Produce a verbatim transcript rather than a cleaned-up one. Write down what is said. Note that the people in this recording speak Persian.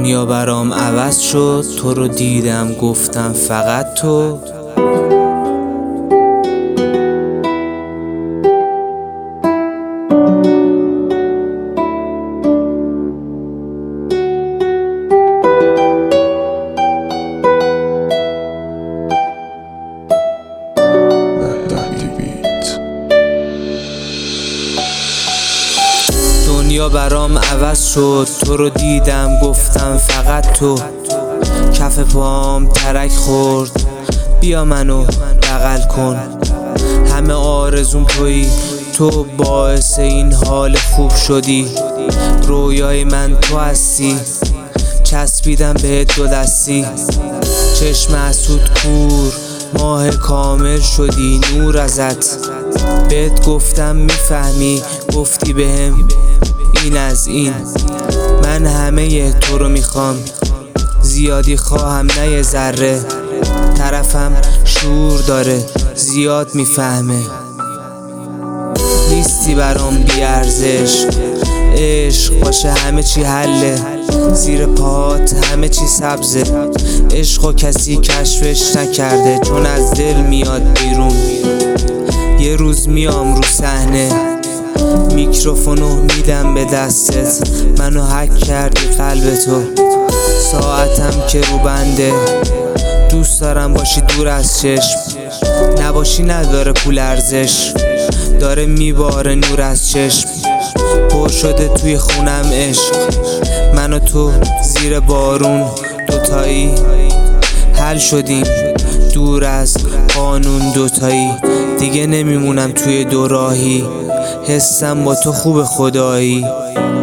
دنیا برام عوض شد، تو رو دیدم گفتم فقط تو. دنیا برام عوض شد، تو رو دیدم گفتم فقط تو. کف پام ترک خورد، بیا منو بغل کن. همه آرزوم تویی، تو باعث این حال خوب شدی. رویای من تو هستی، چسبیدم به دو دستی. چشم حسود کور، ماه کامل شدی نور ازت. بهت گفتم میفهمی، گفتی بهم این از این. من همه تو رو میخوام، زیادی خواهم نه یه ذره. طرفم شور داره، زیاد میفهمه. نیستی برام بی ارزش، عشق باشه همه چی حله. زیر پات همه چی سبزه، عشقو کسی کشفش نکرده، چون از دل میاد بیرون. یه روز میام رو صحنه، میکروفونو میدم به دستت. منو هک کردی قلب تو، ساعتم که رو بنده. دوست دارم باشی دور از چشم، نباشی نداره پول ارزش. داره میباره نور از چشم، پر شده توی خونم عشق. من و تو زیر بارون دوتایی حل شدیم، دور از قانون دوتایی. دیگه نمیمونم توی دوراهی، حسم با تو خوب خدایی.